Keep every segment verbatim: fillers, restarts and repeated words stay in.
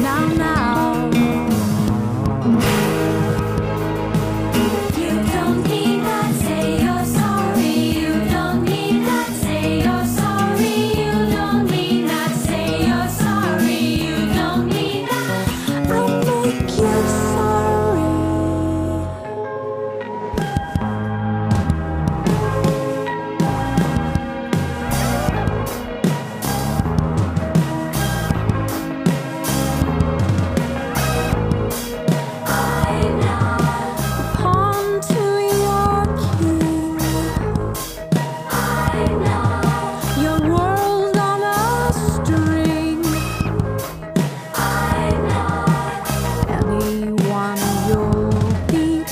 now, now. You don't need that, say you're sorry. You don't need that, say you're sorry. You don't need that, say you're sorry. You don't need that. I'll make you sorry. Pawn to your king. Your world on a string. Anyone you'll beat.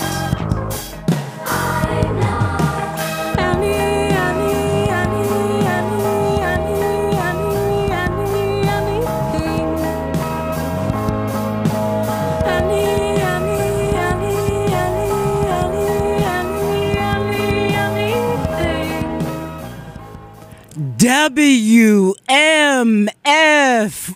Any, any, any, any, any, any, any, anything. Any, any, any, any, any, any, any, anything. W M F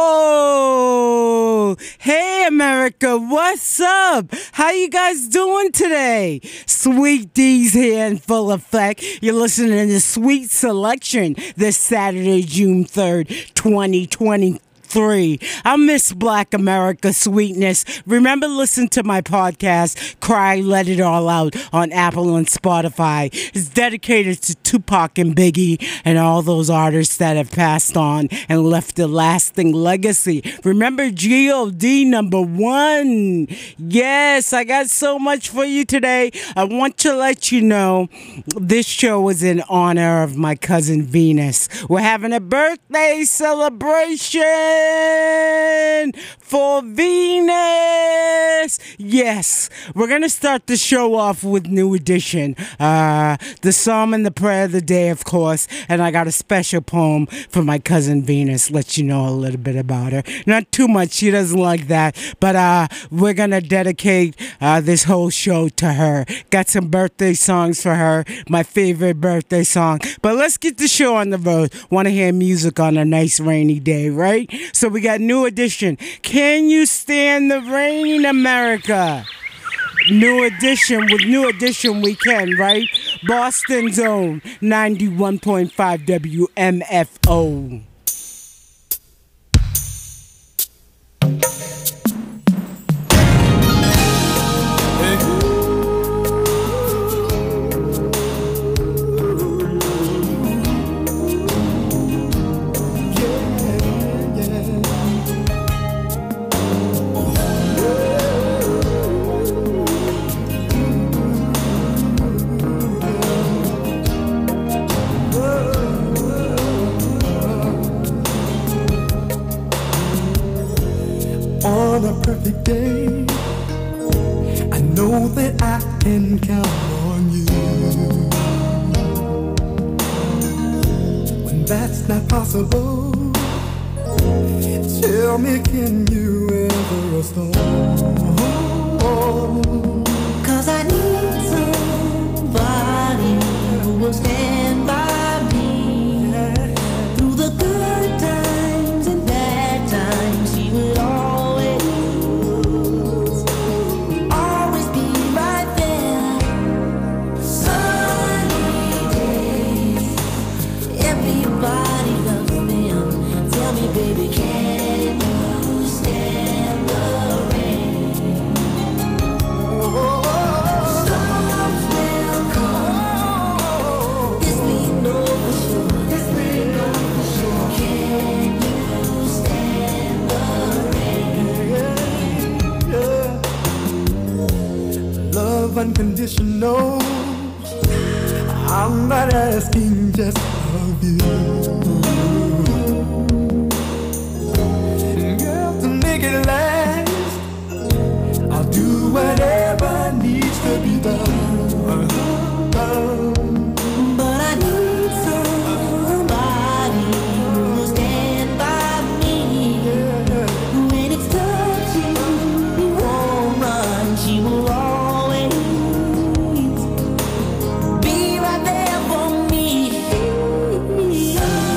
O. Hey America, what's up? How you guys doing today? Sweet D's here in full effect. You're listening to Sweet Selection this Saturday, June third, twenty twenty-three. I miss Black America sweetness. Remember, listen to my podcast, Cry, Let It All Out, on Apple and Spotify. It's dedicated to Tupac and Biggie and all those artists that have passed on and left a lasting legacy. Remember G O D number one. Yes, I got so much for you today. I want to let you know this show is in honor of my cousin Venus. We're having a birthday celebration for Venus. Yes, we're going to start the show off with New Edition. Uh, the Psalm and the Prayer of the Day, of course. And I got a special poem for my cousin Venus. Let you know a little bit about her. Not too much. She doesn't like that. But uh, we're going to dedicate uh, this whole show to her. Got some birthday songs for her. My favorite birthday song. But let's get the show on the road. Want to hear music on a nice rainy day, right? So we got New Edition. Can you stand the rain in America? New Edition. With New Edition we can, right? Boston Zone ninety-one point five W M F O. On a perfect day, I know that I can count on you. When that's not possible, tell me, can you ever restore? Cause I need somebody who will stand by me through the good times and bad times. She will always, always be right there. Sunny days, everybody loves them. Tell me, baby, can you stand the rain? Storms will come. This we know for sure. This we know for sure. Can you stand the rain? Love unconditional. I'm not asking just of you. Girl, to make it last, I'll do whatever needs to be done. But I need somebody who will stand by me. When it's tough, she won't run. She will always be right there for me.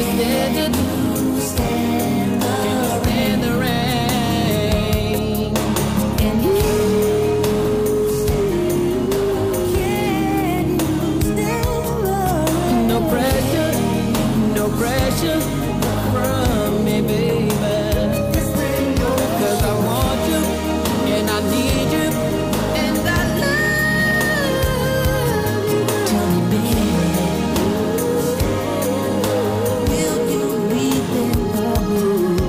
stand it? Stand the stand the rain? Can you can you stand the rain? No pressure, no pressure from me, baby. 'Cause I want you and I need you and I love you. Tell me, baby, will you be there for me?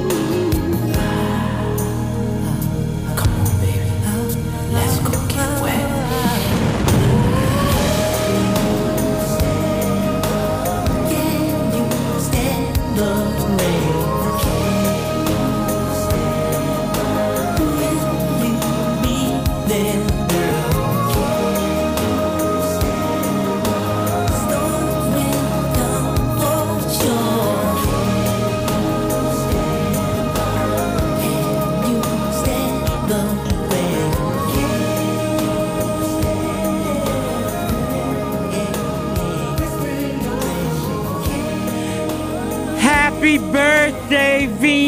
Come on, baby, let's go get wet. Can you stand the rain? Will you be there, girl? Storms will come for sure. Can you stand the rain? Happy birthday,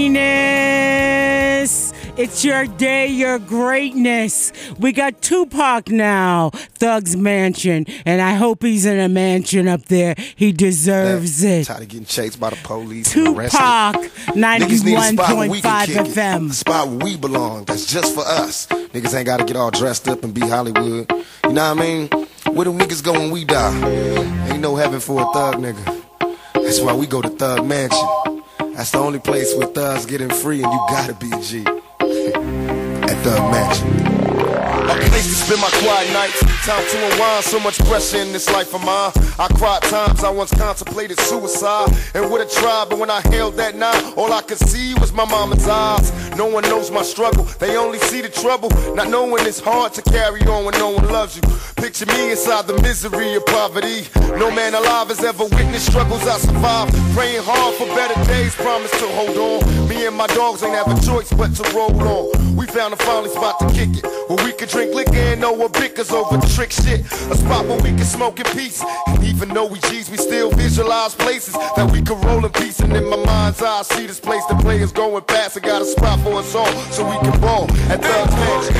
Venus! It's your day, your greatness. We got Tupac now, Thug's Mansion, and I hope he's in a mansion up there. He deserves it. Tired of getting chased by the police. and arrested. Tupac, Niggas need a ninety-one spot where we point can five kick it. F M. A spot where we belong. That's just for us. Niggas ain't gotta get all dressed up and be Hollywood. You know what I mean? Where do niggas go when we die? Ain't no heaven for a thug nigga. That's why we go to Thug Mansion. That's the only place where thugs getting free, and you gotta be a G. At Thug Mansion. A place to spend my quiet nights. Time to unwind, so much pressure in this life of mine. I cried times I once contemplated suicide and would have tried, but when I held that knife, all I could see was my mama's eyes. No one knows my struggle, they only see the trouble. Not knowing it's hard to carry on when no one loves you. Picture me inside the misery of poverty. No man alive has ever witnessed struggles I survived. Praying hard for better days, promise to hold on. Me and my dogs ain't have a choice but to roll on. We found a finally spot to kick it, where we could drink liquor and no one bickers over trick shit. A spot where we can smoke in peace. And even though we G's, we still visualize places that we could roll in peace. And in my mind's eye, I see this place the players going past. I got a spot for us all, so we can ball at Thug's Mansion.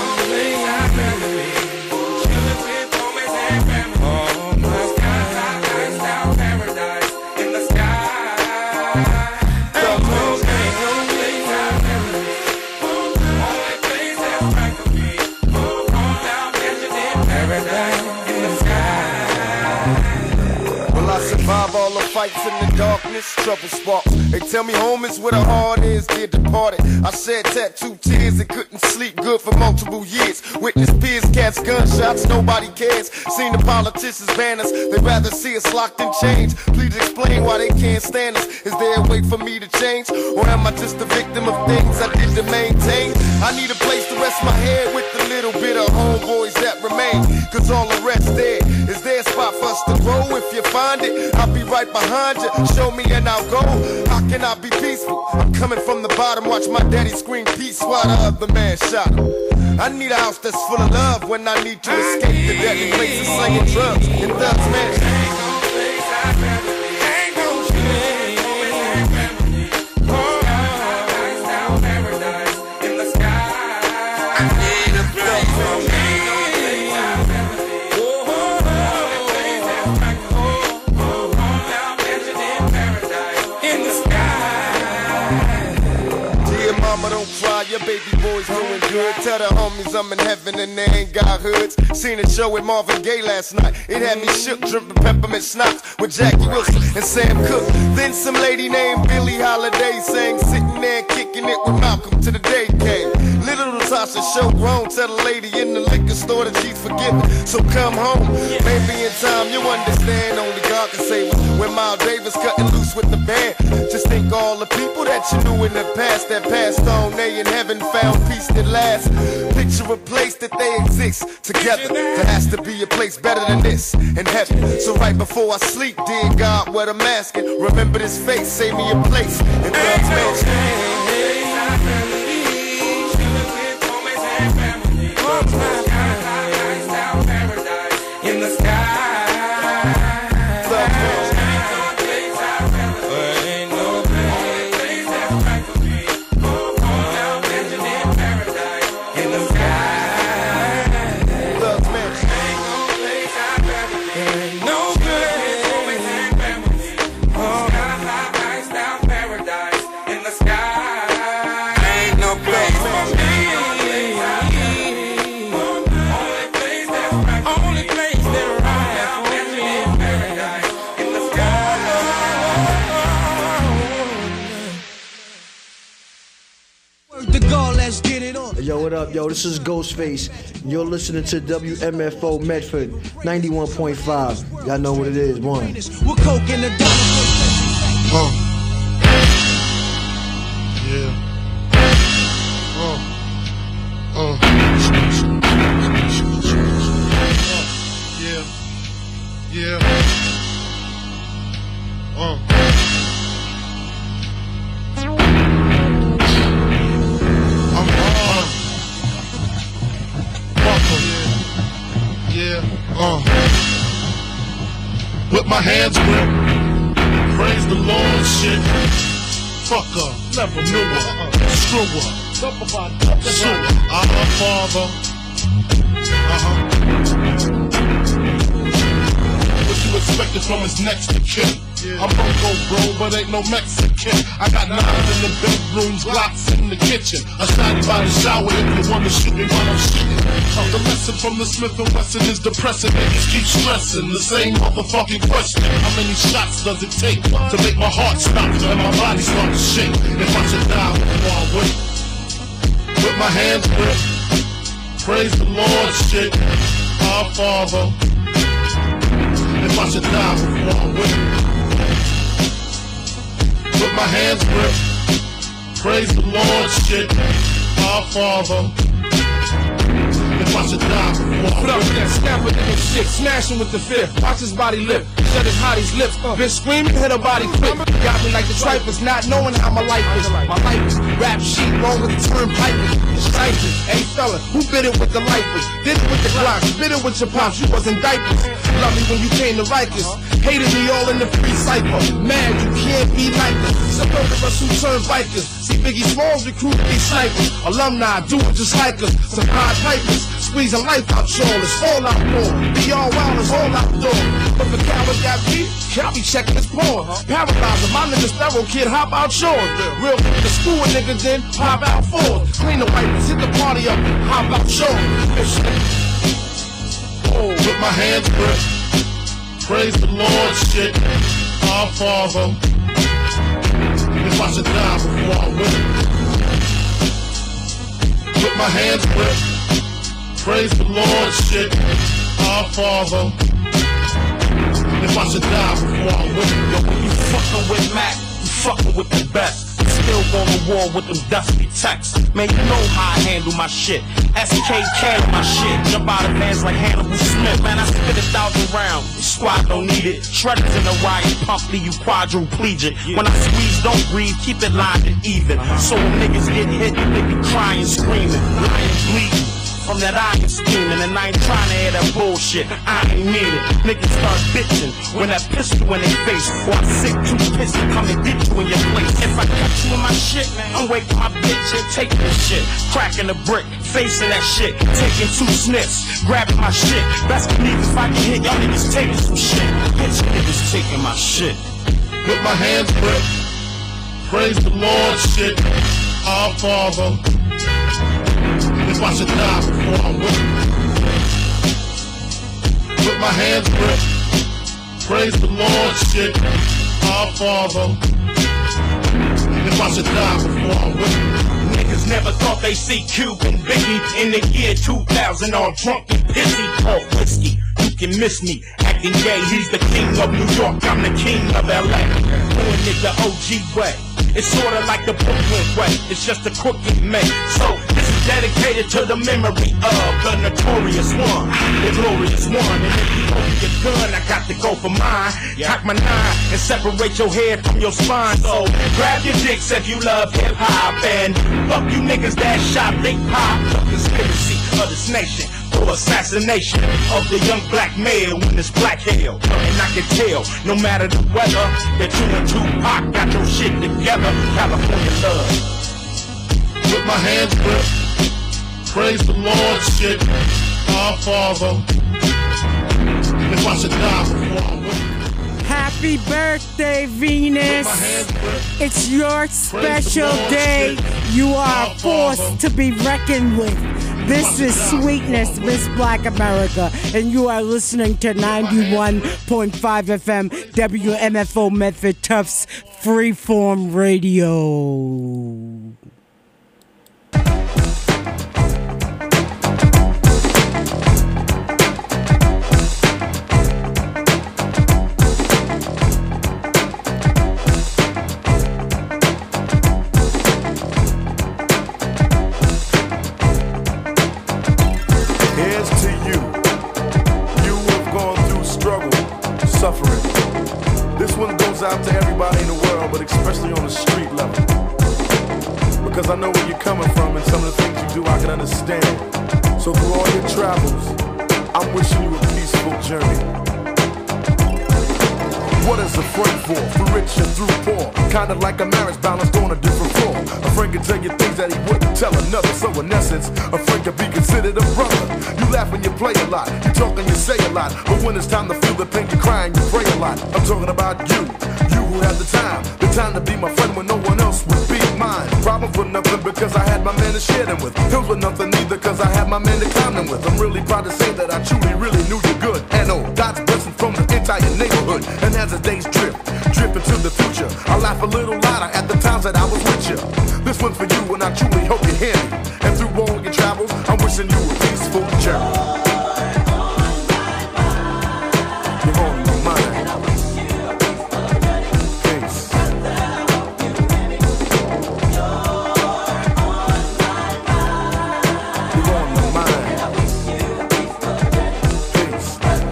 Survive all the fights in the darkness, trouble sparks. They tell me home is where the heart is, dear departed. I shed tattooed tears and couldn't sleep good for multiple years. Witness peers, cats, gunshots, nobody cares. Seen the politicians ban us, they'd rather see us locked in chains. Please explain why they can't stand us. Is there a way for me to change? Or am I just a victim of things I did to maintain? I need a place to rest my head with the little bit of homeboys that remain. Cause all the rest dead. Is there a spot for us to grow? If you find it, I'll be right behind you. Show me and I'll go. How can I be peaceful? I'm coming from the bottom. Watch my daddy scream peace while the other man shot him. I need a house that's full of love when I need to escape the deadly places slinging drugs in Thug's Mansion. Your baby boy's doing good. Tell the homies I'm in heaven and they ain't got hoods. Seen a show with Marvin Gaye last night. It had me shook, dripping peppermint schnapps with Jackie Wilson and Sam Cooke. Then some lady named Billie Holiday sang, sitting there kicking it with Malcolm till the day came. Little Natasha show grown, tell the lady in the liquor store that she's forgiven. So come home, maybe in time you understand. Only God can save us. When Miles Davis cutting loose with the band, just think all the people that you knew in the past that passed on, they in heaven found peace that lasts. Picture a place that they exist together. There has to be a place better than this in heaven. So right before I sleep, dear God, what I'm asking, remember this face, save me a place in Thug's Mansion. In the sky, Yo, what up, yo? This is Ghostface. You're listening to W M F O Medford ninety-one point five. Y'all know what it is. One. We're coke in the uh. Yeah. Uh. Uh. Yeah. Yeah. Uh. I'm uh. Yeah. Yeah. Uh. With my hands gripped, praise the Lord, shit. Fuck her, never knew her, screw her, sue her, I'm her father. Uh-huh. What you expected from his next to kin? I'm Bunko, bro, but ain't no Mexican. I got knives in the bedrooms, Glocks in the kitchen. A shotty by the shower if you wanna shoot me while I'm shooting. Uh, the lesson from the Smith and Wesson is depressing. Niggas keep stressing the same motherfucking question. How many shots does it take to make my heart stop and my body start to shake? If I should die before I wait, with my hands gripped, praise the Lord, shit. Our Father. If I should die before I wait, with my hands gripped, praise the Lord, shit. Our Father. If I should die before I Put up with that snapper nigga shit, smashing with the fifth. Watch his body lift, shut his hotties lips. Bitch screaming, hit her body quick. Got me like the trifles, not knowing how my life is. My life is rap sheet, long with the turnpike. Strikers, hey fella, who bit it with the lifers? Did it with the Glocks, bit it with your pops, you wasn't diapers. Love me when you came to Rikers, hated me all in the free cypher. Man, you can't be like us. Some of us who turn bikers. See Biggie Smalls recruited these snipers. Alumni do it just like us. Some hard pipers, squeezing life out y'all. It's all out war. Be all wild, it's all outdoor. But the coward got beat, I'll be checking his porn. Paralyzer, my nigga Thorough kid, hop out yours. Real quick to school a nigga then, pop out fours. Clean the wipers, hit the party up, hop out yours. Oh, with my hands gripped, praise the Lord, shit. Our Father. If I should die before I win, with my hands gripped, praise the Lord, shit. Our Father. If I should die before I win. Yo, when you fucking with Mac, you fucking with the best. Still going to war with them dusty texts. Man, you know how I handle my shit. S K K my shit. Jump out of vans like Hannibal Smith. Man, I spit a thousand rounds. Squad don't need it. Shredders in the riot. Pump you quadriplegic. When I squeeze, don't breathe. Keep it lined and even. So when niggas get hit, they be crying, screaming, lying, bleeding. From that iron scheming, and I ain't trying to hear that bullshit. I ain't mean it. Niggas start bitching when that pistol in their face. Or I sick two pistol come and get you in your place. If I catch you in my shit, I'm waking my bitch and taking the shit. Cracking the brick, facing that shit. Taking two sniffs, grabbing my shit. Best believe if I can hit, y'all niggas taking some shit. Bitch niggas taking my shit. With my hands gripped, praise the Lord, shit. Our Father. If I should die before I win, with my hands gripped, praise the Lord, shit. Our Father. If I should die before I win. Niggas never thought they see Cuban Biggie in the year two thousand all drunk and pissy. All whiskey, you can miss me. Acting gay, he's the king of New York, I'm the king of L A. Doing it the O G way. It's sorta like the Brooklyn way. It's just a crooked man. So this is dedicated to the memory of the notorious one, the glorious one. And if you hold your gun, I got to go for mine. Cock my nine and separate your head from your spine. So grab your dicks if you love hip hop and fuck you niggas that shot Big Pop. The conspiracy of this nation for assassination of the young black male when it's black hell. And I can tell, no matter the weather, that you and Tupac got your shit together. California love. With my hands gripped, praise the Lord, shit. Our Father. If I should die before I win. Happy birthday, Venus. It's your special day. You are a force to be reckoned with. This is Sweetness, Miss Black America, and you are listening to ninety-one point five F M W M F O Medford Tufts Freeform Radio. some of the things you do I can understand. So through all your travels, I'm wishing you a peaceful journey. What is a friend for? Through rich and through poor. Kinda like a marriage balanced on a different floor. A friend can tell you things that he wouldn't tell another. So in essence, a friend can be considered a brother. You laugh when you play a lot. You talk and you say a lot. But when it's time to feel the pain, you cry and you pray a lot. I'm talking about you. You who had the time. The time to be my friend when no one else would be mine. Problems were nothing because I had my man to share them with. Hills were nothing either because I had my man to climb them with. I'm really proud to say that I truly, really knew you good. And oh, God's blessing from the entire neighborhood. And as the days drip, drip into the future, I laugh a little louder at the times that I was with you. This one's for you and I truly hope you hear me. And through all your travels, I'm wishing you a peaceful journey. You're on my mind. Peace. You're on my mind. Peace.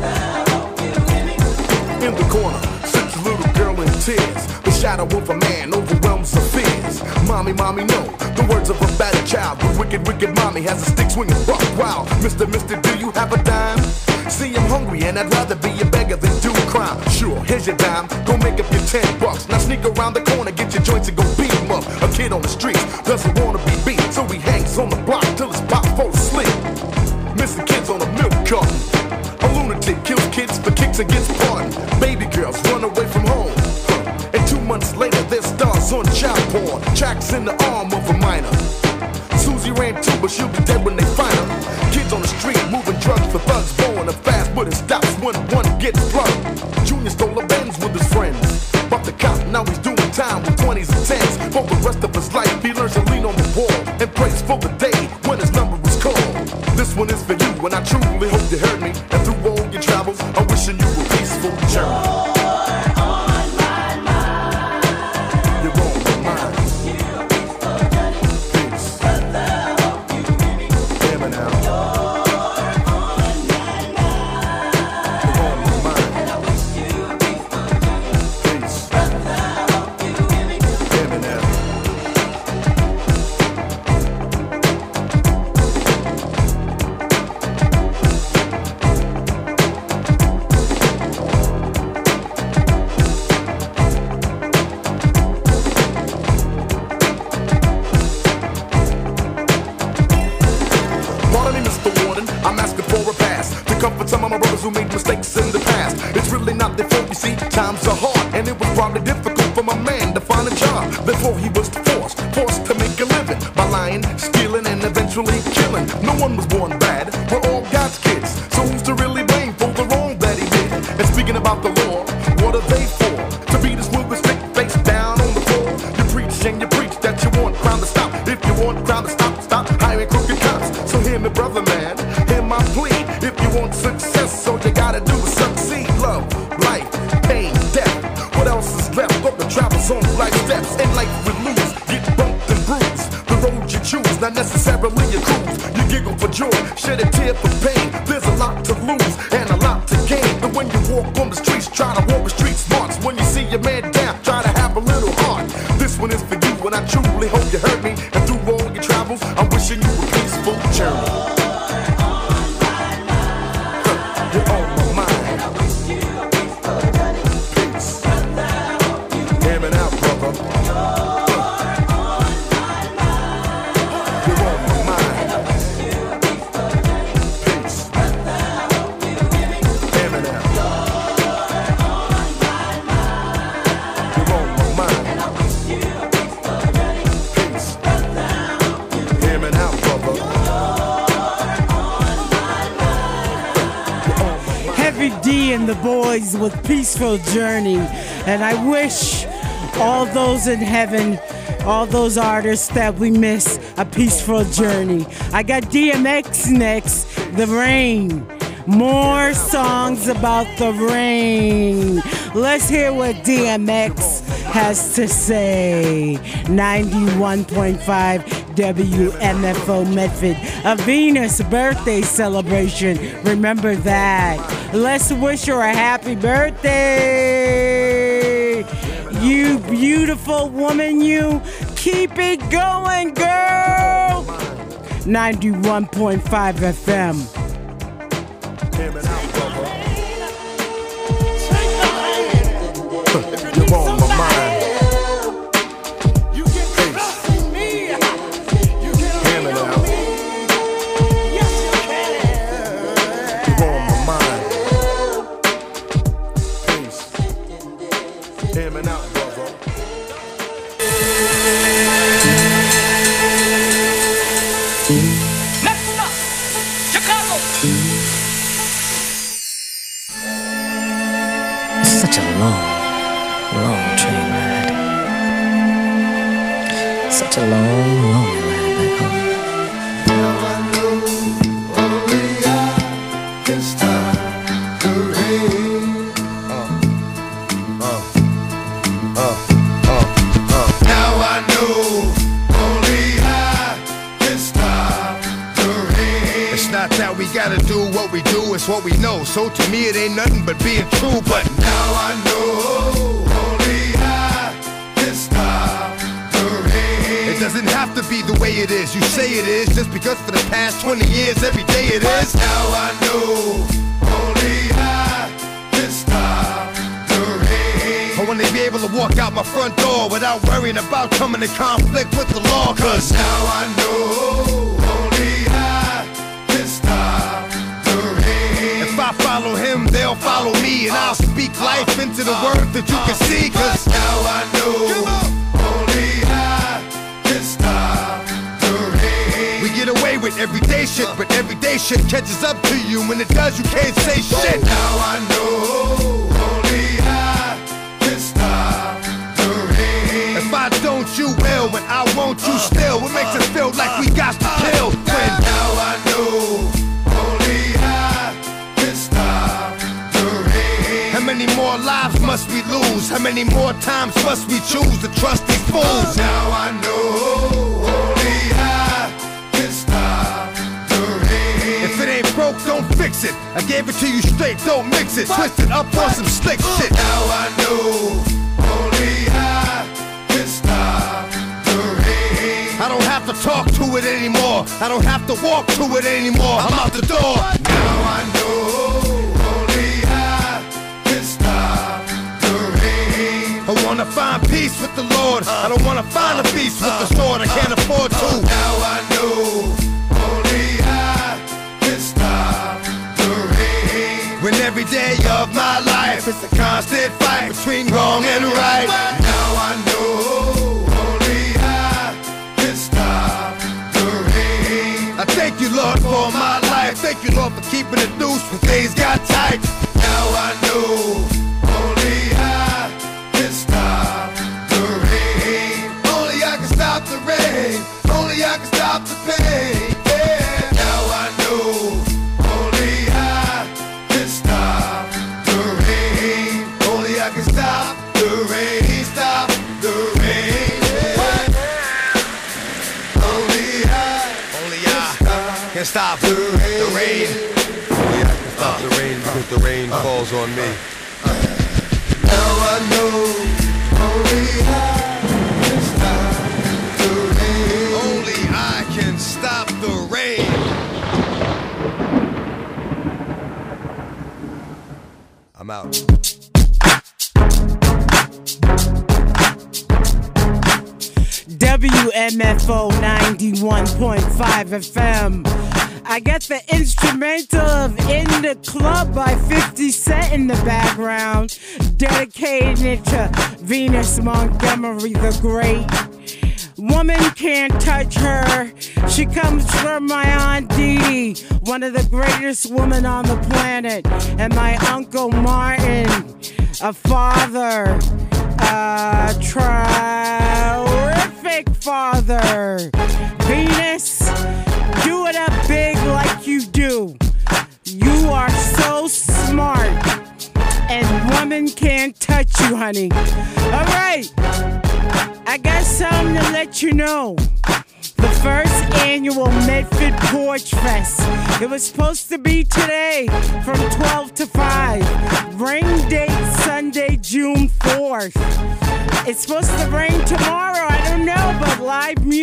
In the corner sits a little girl in tears. The shadow of a man overwhelms her fears. Mommy, mommy, no. The words of a battered child. The wicked, wicked mommy has a stick swinging buck wild. Mister, mister, do you have a dime? See, I'm hungry and I'd rather be a beggar than do crime. Sure, here's your dime. Go make up your ten bucks. Now sneak around the corner, get your joints and go beat 'em up. A kid on the streets doesn't wanna be beat, so he hangs on the block till his pop falls asleep. Missing kids on a milk carton. A lunatic kills kids for kicks and gets pardoned. Baby girls run away from home. Huh. And two months later, their stars on child porn. Tracks in the arm of a minor. Susie ran too, but she'll be dead when they find her. Kids on the street moving drugs for thugs, blowing her fast, but it stops when one gets plugged. Junior stole a Benz with his friends, but the cop now he's doing time with twenties and tens. For the rest of his life, he learns to lean on the wall and prays for the day when his number was called. This one is for you, and I truly hope you heard me. And through all your travels, I'm wishing you a peaceful journey. Comfort some of my brothers who made mistakes in the past. It's really not their fault, you see, times are hard. And it was probably difficult for my man to find a job. Before he was forced, forced to make a living by lying, stealing, and eventually killing. No one was born bad, we're all God's kids. So who's to really blame for the wrong that he did? And speaking about the law, what are they for? To beat us with a stick face down on the floor. You preach and you preach that you want crime to stop. If you want crime to stop, stop hiring crooked cops. So hear me, brother man, hear my plea. If you want success, all you gotta do is succeed. Love, life, pain, death. What else is left but the travels on life steps? In life we lose, get bumped and bruised. The road you choose, not necessarily your cruise. You giggle for joy, shed a tear for pain. There's a lot to lose and a lot to gain. But when you walk on the streets, try to walk the street smarts. When you see your man down, try to have a little heart. This one is for you, and I truly hope you heard me. And through all your travels, I'm wishing you a peaceful journey. You're on my mind. Peace. Hear me now, brother. You're on my mind. Peace. Hear me now. You're on my mind. Peace. Hear me now, brother. Heavy D and the boys with Peaceful Journey. And I wish all those in heaven, all those artists that we miss, a peaceful journey. I got D M X next, The Rain. More songs about the rain. Let's hear what D M X has to say. ninety-one point five W M F O Medford. A Venus birthday celebration. Remember that. Let's wish her a happy birthday. You beautiful woman, you. Keep it going, girl. ninety-one point five F M. Hear me now, brother. You're on my mind. Hear me now. You're on my mind. Peace. Hear me now, brother. Next up, Chicago. Such a long, long train ride. Such a long, lonely ride back home. Now I know only I can stop the rain. Uh, uh, uh, uh, uh. Now I know only I can stop the rain. It's not that we gotta do what we do, it's what we know. So to me it ain't nothing but being true. But now I know only I can stop the rain. it doesn't have to be the way it is. You say it is just because for the past twenty years every day it is. Now I know only I can stop the rain. I wanna be able to walk out my front door without worrying about coming in conflict with the law. Cause Now I know only I can stop the rain. if I follow him, they'll follow me. And I'll speak life into the word that you can see. Cause Now I know only I can stop the rain. we get away with everyday shit, but everyday shit catches up to you. When it does, you can't say shit. Now I know only I can stop the rain. If I don't, you will. When I won't, you still. What makes it feel like we got to kill? When Now I know only I can stop the rain. how many more lives must we lose? How many more times must we choose to trust these fools? Now I know only I can stop the rain. If it ain't broke, don't fix it. I gave it to you straight, don't mix it. Twist it up on some slick shit. Now I know only I can stop the rain. I don't have to talk to it anymore. I don't have to walk to it anymore. I'm out the door. Now I know only I can stop the rain. I wanna find peace with the Lord. I don't wanna find a peace with the sword. I can't afford to. Now I know only I can stop the rain. When every day of my life is a constant fight between wrong and right. Now I know only I can stop the rain. I thank you, Lord, for my life. Thank you, Lord, for keeping it loose when things got tight. Now I know only I can stop the rain. Only I can stop the rain. Only I can stop the pain. Yeah. Now I know only I can stop the rain. Only I can stop the rain. Stop the rain. Yeah. Only I Only I can stop the rain. Only I can stop the rain because the rain falls on me. Now I know only I can stop the rain. Only I can stop the rain. I'm out. W M F O ninety-one point five F M. I got the instrumental of In the Club by fifty Cent in the background, dedicating it to Venus Montgomery the Great. Woman can't touch her. She comes from my Aunt Dee, one of the greatest women on the planet, and my Uncle Martin, a father, a terrific father. Venus, do it up big like you do. You are so smart, and woman can't touch you, honey. All right, I got something to let you know. The first annual Medford Porch Fest. It was supposed to be today from twelve to five. Rain date Sunday, June fourth. It's supposed to rain tomorrow, I don't know, but live music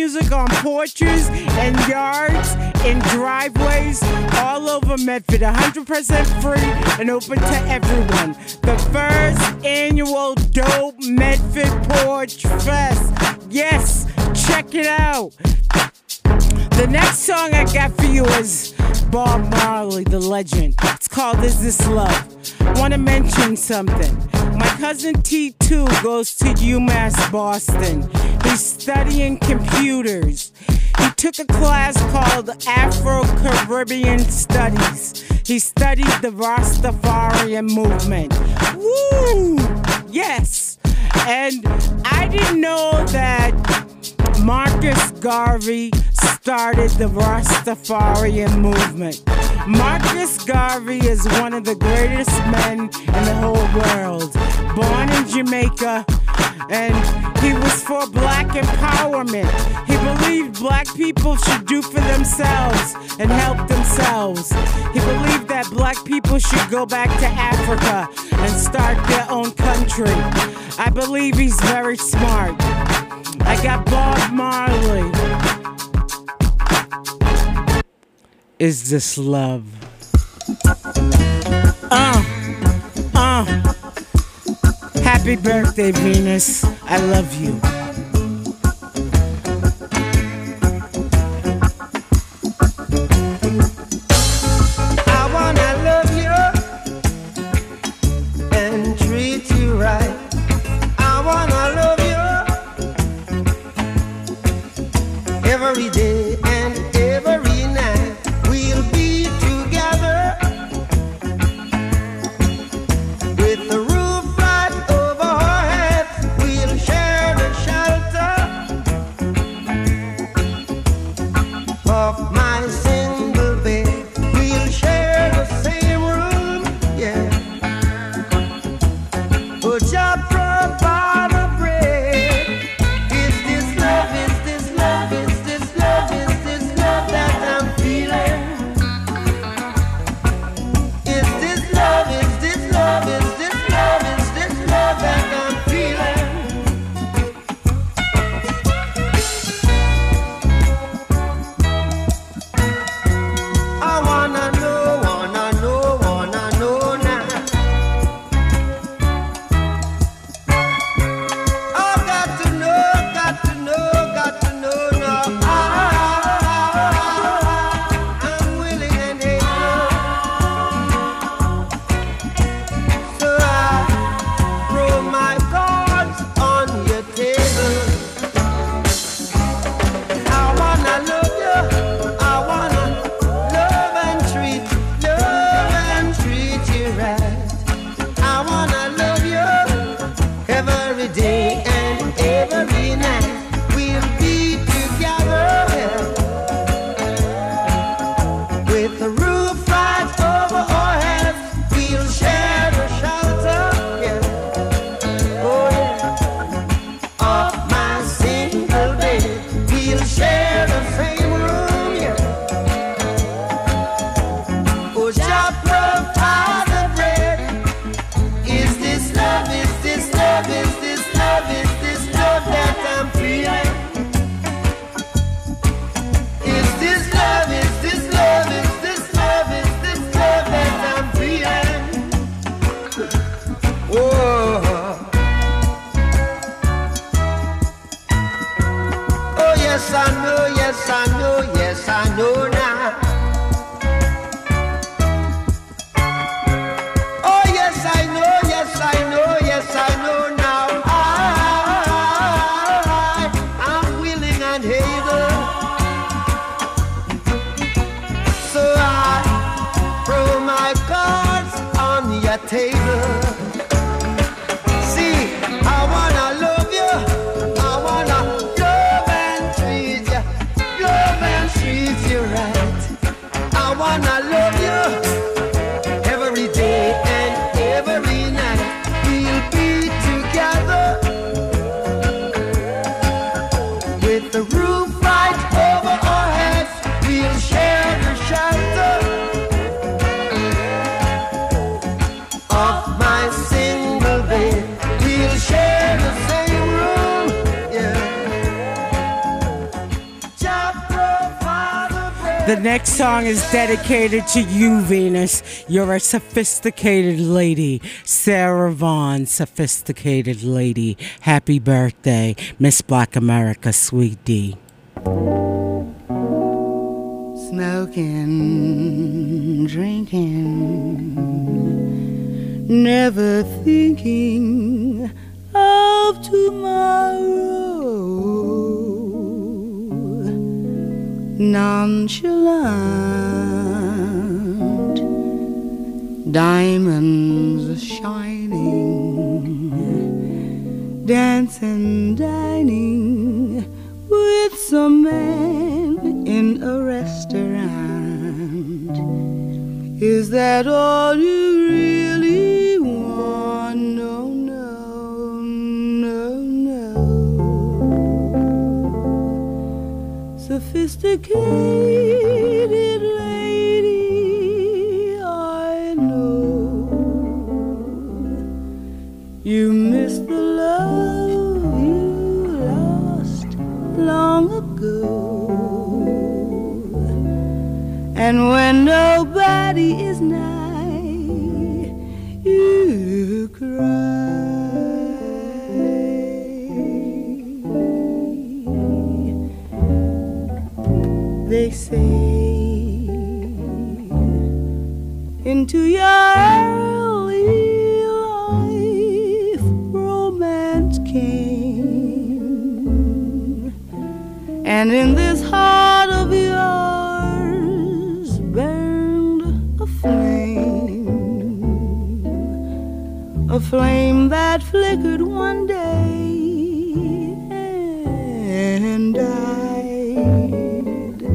music on porches and yards, in driveways, all over Medford. one hundred percent free and open to everyone. The first annual Dope Medford Porch Fest. Yes, check it out. The next song I got for you is Bob Marley, the legend. It's called Is This Love? I want to mention something. My cousin T two goes to UMass Boston. He's studying computers. He took a class called Afro-Caribbean Studies. He studied the Rastafarian movement. Woo! Yes! And I didn't know that Marcus Garvey started the Rastafarian movement. Marcus Garvey is one of the greatest men in the whole world. Born in Jamaica, and he was for black empowerment. He believed black people should do for themselves and help themselves. He believed that black people should go back to Africa and start their own country. I believe he's very smart. I got Bob Marley. Is This Love? Uh, uh. Happy birthday, Venus. I love you. I wanna love you and treat you right. I wanna love you every day and every night. We'll be together with the roof right over our heads. We'll share the shelter of my single bed. We'll share the same room, yeah. But just provide the bread. Is this love? Is this love? Is this love? Is this love that I'm feeling? Is this love? Is this love? Is this love? Is this love that I'm feeling? I wanna know, wanna know, wanna know now. I got to know, got to know, got to know now. I, I'm willing and able. So I throw my cards on your table. I wanna love you. I wanna love and treat, love and treat you right. I wanna love you every day and every night. We'll be together with the roof right over our heads. We'll share the shelter, yeah. Oh yeah, of my single bed. We'll share the same room, yeah. Oh, just provide the bread. Is this love? Is this love? Is this love? Is this love that I'm feeling? Is this love? Is this love? Is this love? Is this love that I'm feeling? Oh, oh yes I know, yes I know, yes I know now. Oh yes I know, yes I know, yes I know now. I, I'm willing and able. So I throw my cards on your table. See, I wanna love you. I wanna love and treat you, love and treat you right. I wanna love you every day and every night. We'll be together with the roof right over our heads. We'll share the shelter of my single bed. We'll share the same room, yeah. The next song is dedicated to you, Venus. You're a sophisticated lady. Sarah Vaughan, sophisticated lady. Happy birthday, Miss Black America, Sweet D. Smoking, drinking, never thinking of tomorrow, nonchalant, diamonds shining, dancing, dining with some man in a restaurant. Is that all you really want? No, no, no, no. Sophisticated lady, I know you miss the love you lost long ago. And when nobody is nigh, you cry. They say into your early life romance came, and in this heart of yours burned a flame, a flame that flickered one day and died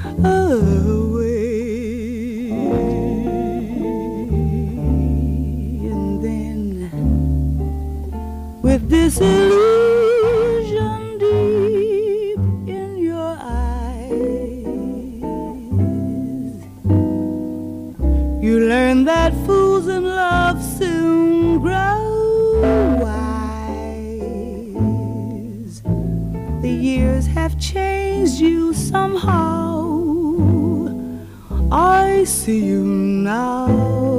away. And then with disillusion deep in your eyes, you learn that fools in love soon grow wise. The years have changed you somehow. I see you now.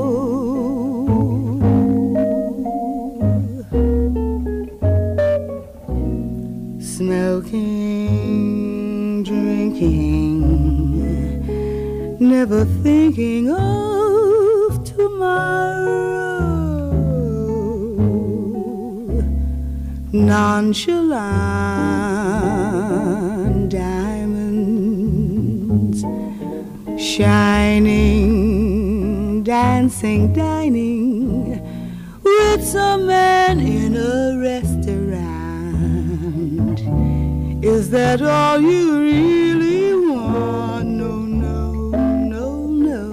Smoking, drinking, never thinking of tomorrow, nonchalant, diamonds shining, dancing, dining with some man in a restaurant. Is that all you really want? No, no, no,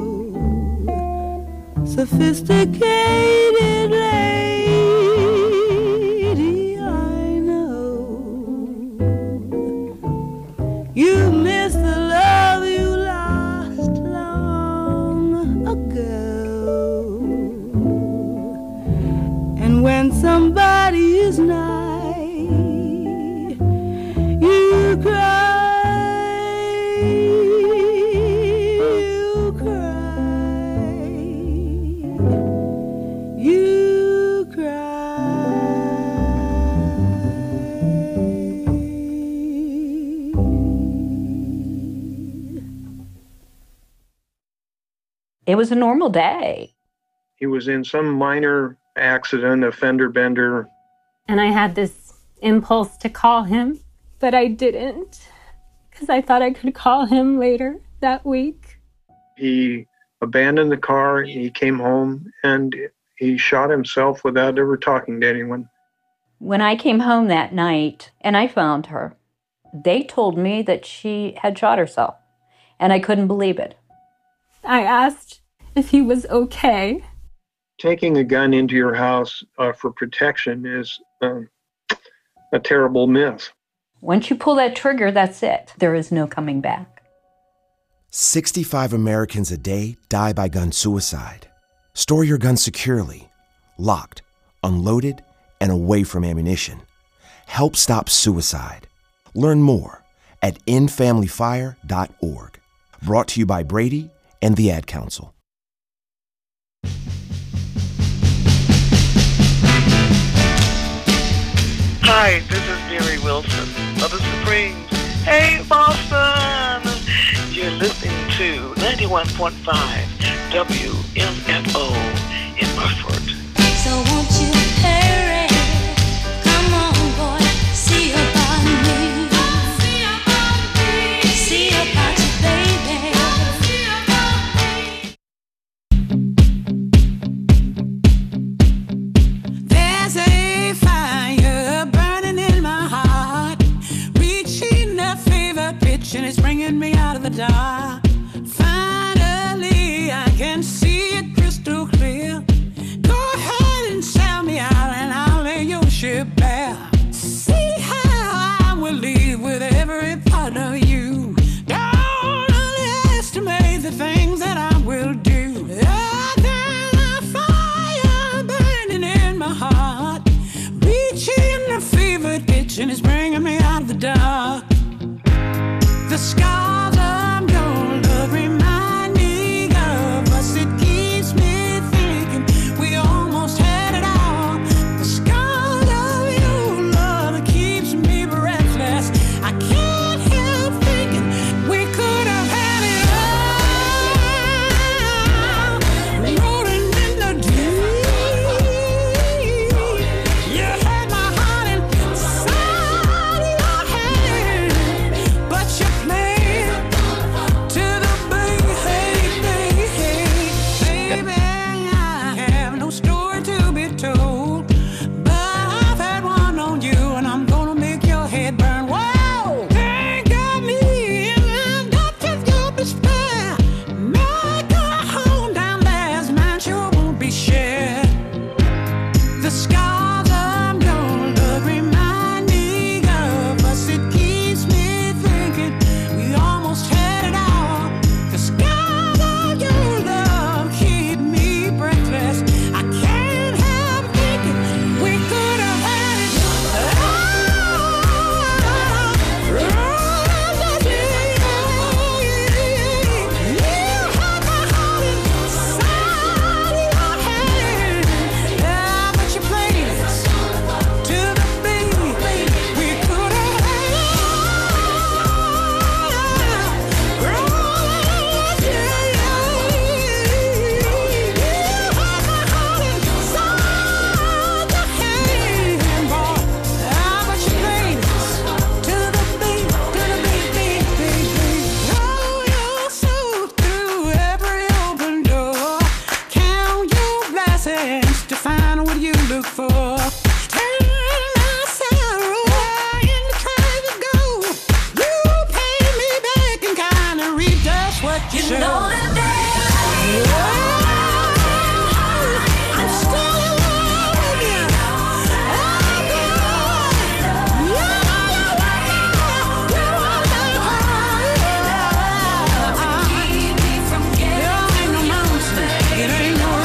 no. Sophisticated lady, I know you miss the love you lost long ago. And when somebody is nigh, you cry, you cry, you It was a normal day. He was in some minor accident, a fender bender. And I had this impulse to call him, but I didn't, because I thought I could call him later that week. He abandoned the car, he came home, and he shot himself without ever talking to anyone. When I came home that night and I found her, they told me that she had shot herself, and I couldn't believe it. I asked if he was okay. Taking a gun into your house uh, for protection is um, a terrible myth. Once you pull that trigger, that's it. There is no coming back. sixty-five Americans a day die by gun suicide. Store your gun securely, locked, unloaded, and away from ammunition. Help stop suicide. Learn more at end family fire dot org. Brought to you by Brady and the Ad Council. Hi, this is Mary Wilson of the Supremes. Hey, Boston! You're listening to ninety-one point five W M F O in Burford. So won't you hurry? Come on, boy, see about me. See about you, baby. There's a fire burning in my heart, reaching a fever pitch, and it's bringing me out of the dark. Finally, I can see it crystal clear. Go ahead and sell me out, and I'll lay your ship bare. See how I will leave with every part of you. Don't underestimate the things that I will do. Ah, there's a fire burning in my heart, reaching a fever pitch, and it's bringing me out of the dark. The scars of your love remind me of us. It keeps me thinking we almost had it all. The scars of your love, it keeps me breathless. I can't help thinking we could have had it all. Rolling in the deep. You had my heart inside your hand, but you played to the beat. Hey, baby, I have no story to be told, but I've had one on you, and I'm gonna make your head burn. Whoa, think of me, and I've got to your despair. Make a home down there, as mine sure won't be shared. The scars of your love remind me of us. It keeps me thinking we almost had it all. The scars of your love keep me breathless. I can't help thinking we could have had it to find what you look for. Turn my sorrow into treasure gold. You pay me back and kind of reap just what you You sow. know that I'm still in love with you. It ain't no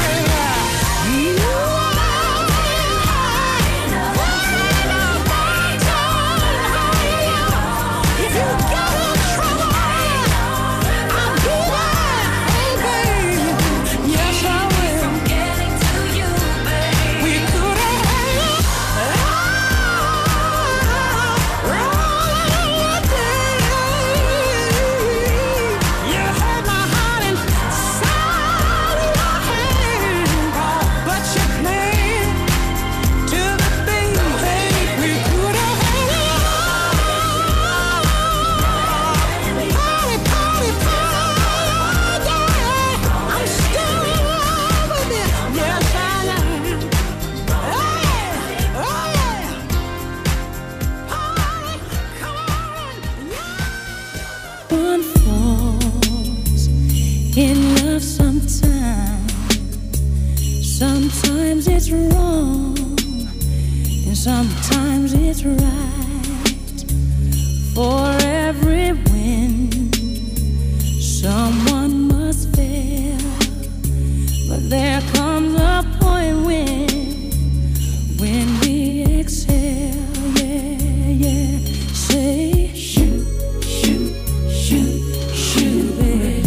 One falls in love sometimes. Sometimes it's wrong, and sometimes it's right. For every win, someone must fail. But there comes a point when, when we exhale, yeah, yeah. Say, shoot, shoot, shoot, shoot, baby.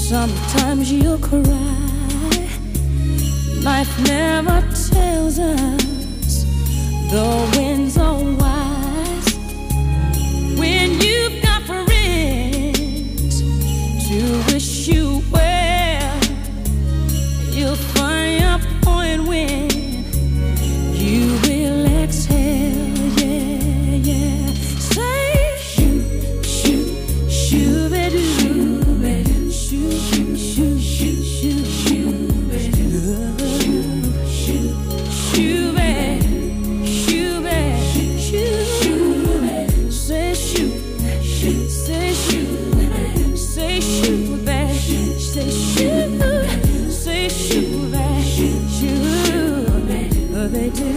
Sometimes you'll cry. Life never tells us the winds are wise. When you've got friends to wish you well, you'll find your point when you will exhale. Yeah, yeah. Say shoot, shoot, shoot, baby. They do.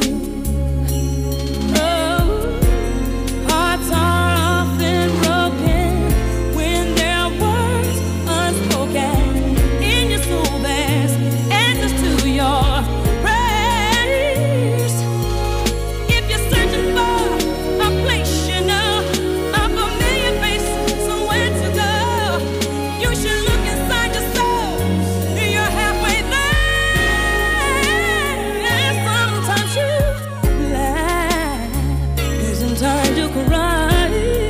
Oh, hearts are often broken when there are words unspoken. In your soul, there's answers to your prayers. If you're searching for a place you know, a familiar face, somewhere to go, you should look inside your soul. You're halfway there. Time to cry.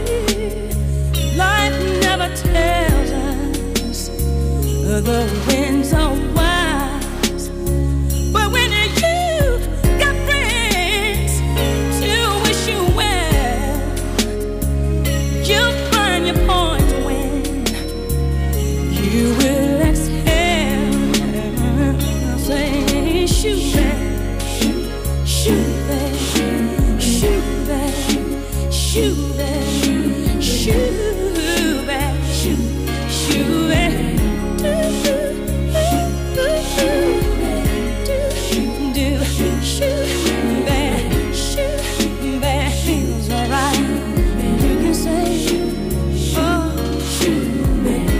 Life never tells us the winds are wise, but when you got friends to wish you well, you'll find your point when you will exhale. Say shoot back, shoot, shoot back, shoot back. Shoot back, shoot back, shoot, shoot back, do, do, do, shoot back, shoot back, feels alright. You can say, oh, shoot back.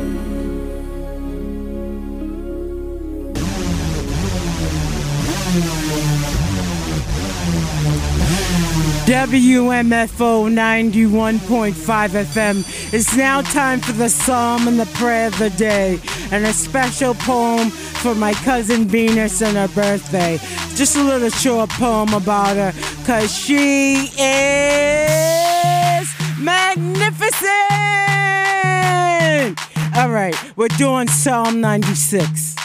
W M F O ninety-one point five F M. It's now time for the Psalm and the Prayer of the Day, and a special poem for my cousin Venus and her birthday. Just a little short poem about her, cause she is magnificent! Alright, we're doing Psalm ninety-six.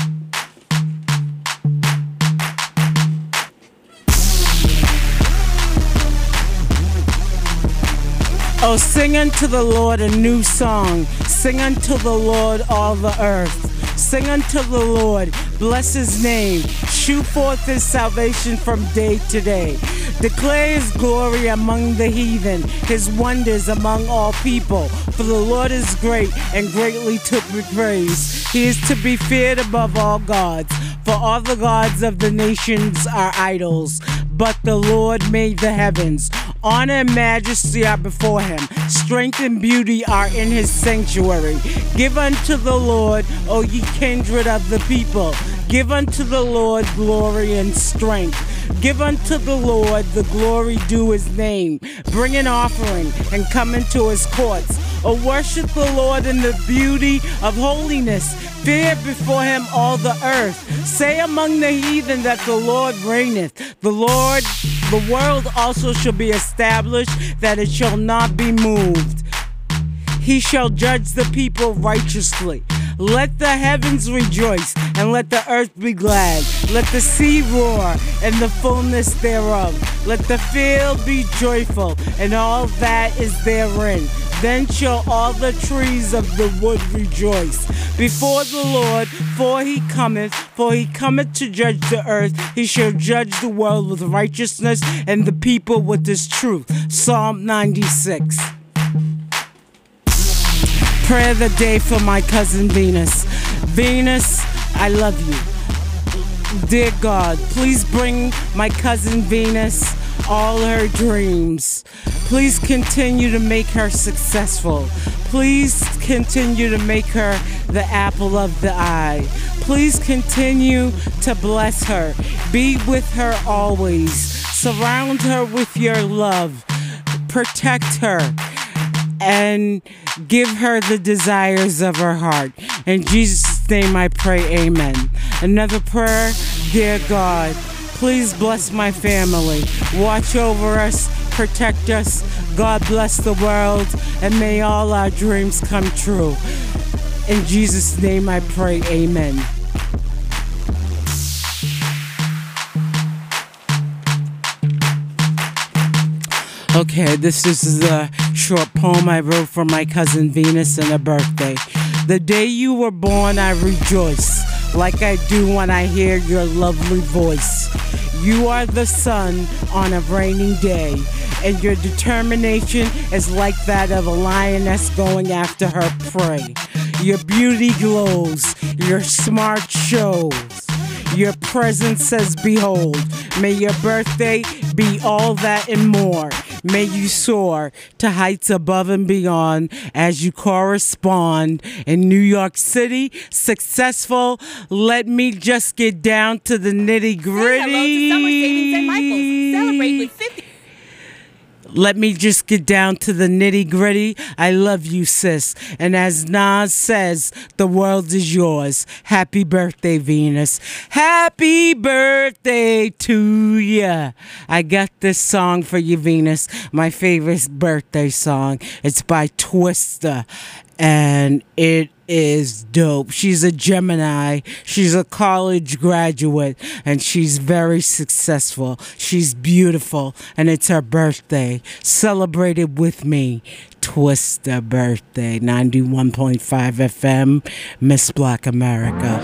Oh, sing unto the Lord a new song. Sing unto the Lord all the earth. Sing unto the Lord, bless his name. Shew forth his salvation from day to day. Declare his glory among the heathen, his wonders among all people. For the Lord is great and greatly to be praised. He is to be feared above all gods. For all the gods of the nations are idols, but the Lord made the heavens. Honor and majesty are before him. Strength and beauty are in his sanctuary. Give unto the Lord, O ye kindred of the people. Give unto the Lord glory and strength. Give unto the Lord the glory due his name. Bring an offering and come into his courts. O worship the Lord in the beauty of holiness. Fear before him all the earth. Say among the heathen that the Lord reigneth. The Lord, the world also shall be established, that it shall not be moved. He shall judge the people righteously. Let the heavens rejoice, and let the earth be glad. Let the sea roar, and the fullness thereof. Let the field be joyful, and all that is therein. Then shall all the trees of the wood rejoice before the Lord, for he cometh, for he cometh to judge the earth. He shall judge the world with righteousness, and the people with his truth. Psalm ninety-six. Prayer of the day for my cousin Venus. Venus, I love you. Dear God, please bring my cousin Venus all her dreams. Please continue to make her successful. Please continue to make her the apple of the eye. Please continue to bless her. Be with her always. Surround her with your love. Protect her. And give her the desires of her heart. In Jesus' name I pray, amen. Another prayer, dear God, please bless my family. Watch over us, protect us. God bless the world, and may all our dreams come true. In Jesus' name I pray, amen. Okay, this is the short poem I wrote for my cousin Venus on her birthday. The day you were born, I rejoice, like I do when I hear your lovely voice. You are the sun on a rainy day, and your determination is like that of a lioness going after her prey. Your beauty glows, your smart shows. Your presence says, behold, may your birthday be all that and more. May you soar to heights above and beyond as you correspond in New York City. Successful. Let me just get down to the nitty gritty. Summer Savings at Michael's. Celebrate with fifty. Let me just get down to the nitty gritty. I love you, sis. And as Nas says, the world is yours. Happy birthday, Venus. Happy birthday to ya. I got this song for you, Venus. My favorite birthday song. It's by Twista. And it is dope. She's a Gemini. She's a college graduate, and she's very successful. She's beautiful, and it's her birthday. Celebrate it with me. Twista birthday. ninety-one point five F M, Miss Black America.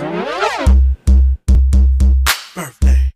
Birthday.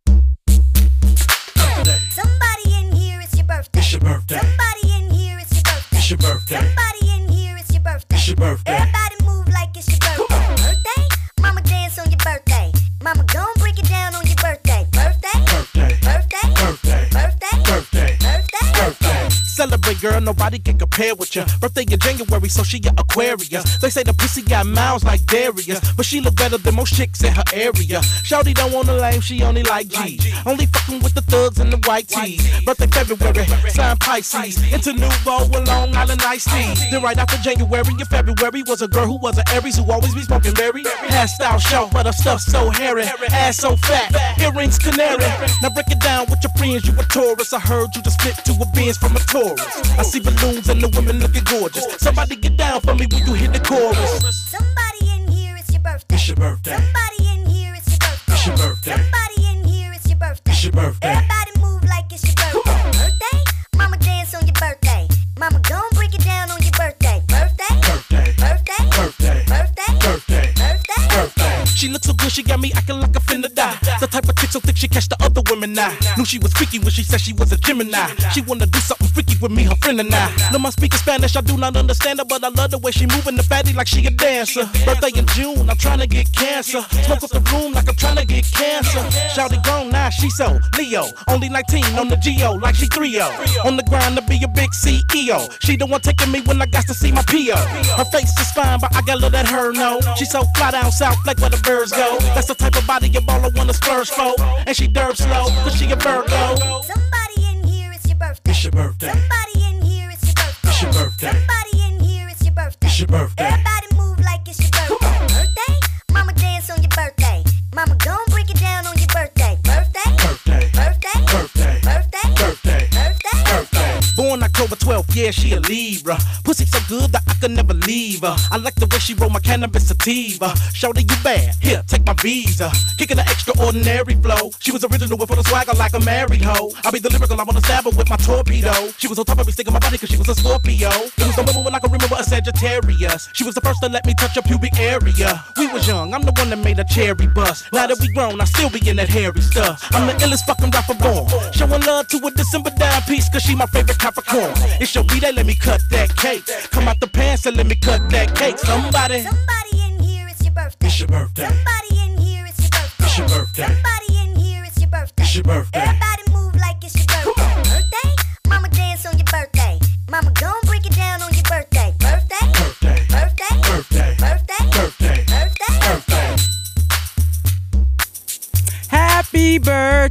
Birthday. Somebody in here, it's your birthday. It's your birthday. Somebody in here, it's your birthday. It's your birthday. Somebody in here, it's your birthday. It's your birthday. Everybody move like it's your birthday. Birthday? Mama dance on your birthday. Mama gon' break it down on your birthday. Birthday? Birthday. Birthday? Birthday. Birthday? Birthday. Birthday? Birthday. Celebrate, girl, nobody can compare with ya. Birthday in January, so she a Aquarius. They say the pussy got miles like Darius, but she look better than most chicks in her area. Shawty don't want a lame, she only like G. Only fucking with the thugs and the white tees. Birthday February, sign Pisces. Into Nouveau with Long Island iced tea. Then right after January and February was a girl who was an Aries who always be smoking berry. Hairstyle show, but her stuff so hairy. Ass so fat, earrings canary. Now break it down with your friends, you a Taurus. I heard you just flip to a Benz from a Taurus. I see balloons and the women looking gorgeous. Somebody get down for me when you hit the chorus. Somebody in here, it's your birthday. It's your birthday. Somebody in here, it's your birthday. It's your birthday. Somebody in here, it's your birthday. It's your birthday. Everybody move like it's your birthday. Birthday? Mama dance on your birthday. Mama gon' break it down on your birthday. Birthday? Birthday. Birthday? Birthday. Birthday? Birthday. Birthday? Birthday. She looks so good, she got me acting like a finna die. The type of chick so thick she catch the other women now. Knew she was freaky when she said she was a Gemini. She wanna do something freaky with me, her friend and I. Know my speaking Spanish, I do not understand her, but I love the way she moving the fatty like she a dancer. Birthday in June, I'm trying to get cancer. Smoke up the room like I'm trying to get cancer. Shouty grown now, she so Leo. Only nineteen on the G O, like she three oh. On the grind to be a big C E O. She the one taking me when I got to see my P O. Her face is fine, but I gotta let her know. She so fly down south like where the birds go. That's the type of body your baller wanna splurge for. And she derp slow, cause she a Virgo. Somebody in here, it's your birthday. It's your birthday. Somebody in here, it's your birthday. It's your birthday. Somebody in here, it's your birthday. It's your birthday. Everybody move like it's your birthday. Birthday? Mama dance on your birthday. Mama gon' break it down on your birthday. Birthday? Birthday. Birthday? Birthday. Birthday? Birthday. Birthday? Birthday. Born October twelfth, yeah, she a Libra. Pussy so good that I could never leave her. I like the way she roll my cannabis sativa. Shorty, you bad, here, take my visa. Kicking an extraordinary flow. She was original with for the swagger like a married hoe. I be the lyrical, I wanna stab her with my torpedo. She was on top of me, sticking my body cause she was a Scorpio. It was the moment when I could remember a Sagittarius. She was the first to let me touch her pubic area. We was young, I'm the one that made a cherry bust. Now that we grown, I still be in that hairy stuff. I'm the illest fucking rapper born. Showing love to a December dime piece cause she my favorite Capricorn. It's your B-Day, let me cut that cake. Come out the pants and let me cut that cake. Somebody. Somebody in here, it's your birthday. It's your birthday. Somebody in here, it's your birthday. It's your birthday. Somebody in here, it's your birthday. It's your birthday. Everybody move like it's your birthday. Birthday? Mama dance on your birthday. Mama gon' break it down on your birthday. Birthday? Birthday. Birthday? Birthday. Birthday? Birthday. Birthday? Birthday. Happy birthday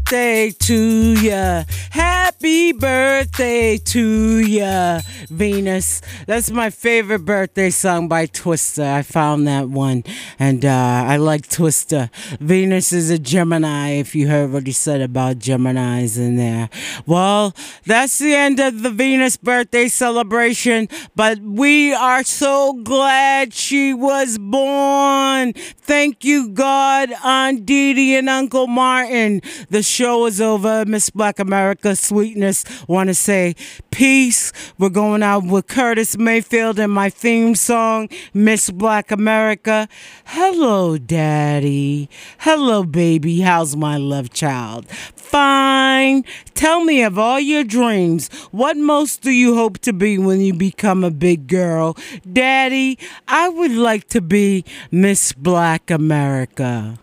birthday to ya. Happy birthday to ya, Venus. That's my favorite birthday song by Twista. I found that one, and uh, I like Twista. Venus is a Gemini, if you heard what he said about Geminis in there. Well, that's the end of the Venus birthday celebration, but we are so glad she was born. Thank you, God, Aunt Dee Dee and Uncle Martin. The show is over. Miss Black America Sweetness want to say peace. We're going out with Curtis Mayfield and my theme song, Miss Black America. Hello, Daddy. Hello, baby. How's my love child? Fine. Tell me of all your dreams, what most do you hope to be when you become a big girl? Daddy, I would like to be Miss Black America.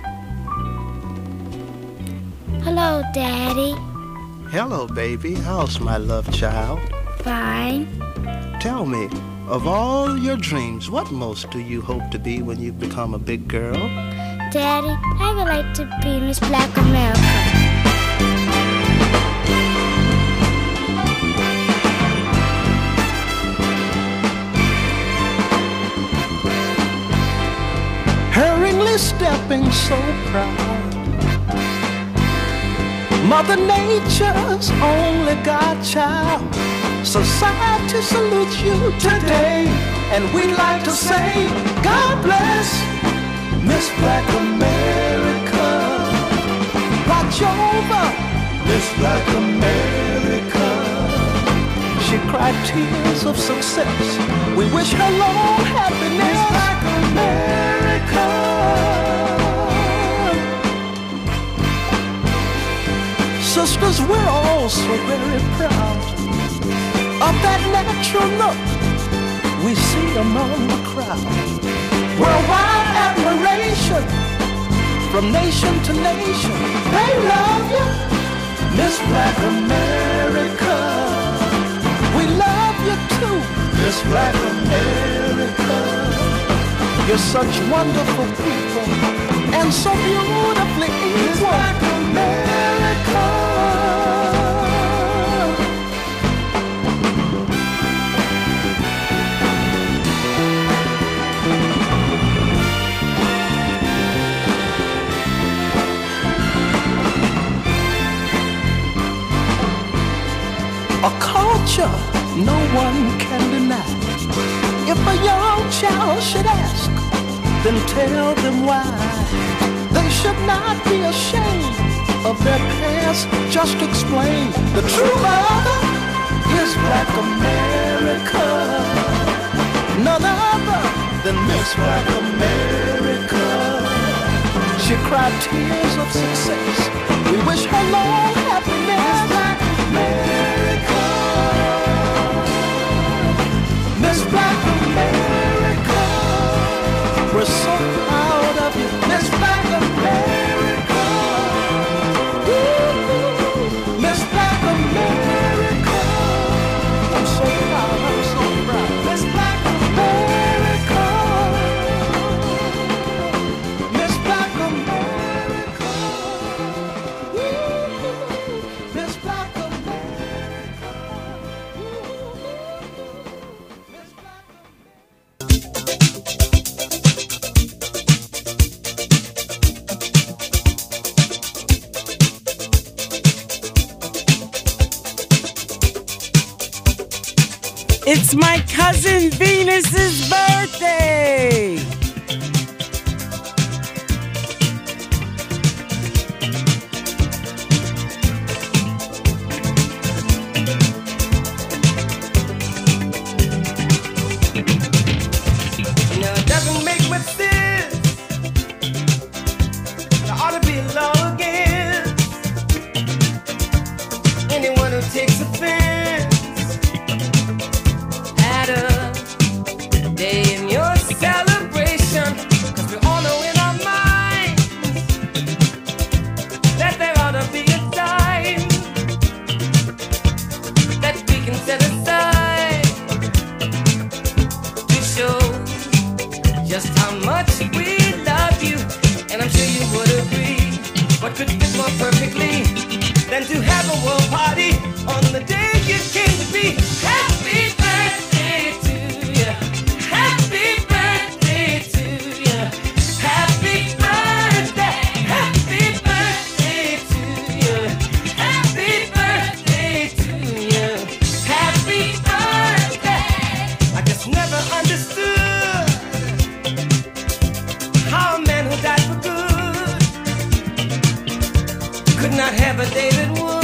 Hello, Daddy. Hello, baby. How's my love child? Fine. Tell me, of all your dreams, what most do you hope to be when you become a big girl? Daddy, I would like to be Miss Black America. Hurriedly stepping so proud, Mother Nature's only godchild. Society salutes you today, and we'd like to say, God bless Miss Black America. Watch over Miss Black America. She cried tears of success. We wish her long happiness. Miss Black America. Sisters, we're all so very proud of that natural look we see among the crowd. Worldwide admiration from nation to nation. They love you, Miss Black America. We love you too, Miss Black America. You're such wonderful people and so beautifully equal. Miss Black America. A culture no one can deny. If a young child should ask, then tell them why. They should not be ashamed of their past. Just explain the true mother is Black America. None other than Miss Black America. She cried tears of success. We wish her long happiness. Black America. Miss Black America. We're so proud of you, Miss Black America. Ooh, Miss Black America. I'm so proud, I'm so proud. Miss Black America. Miss Black America. Ooh, Miss Black America. It's my cousin Venus's birthday. Now it doesn't make much sense. There ought to be law against anyone who takes offense at a day in your celebration. not have a David Wood.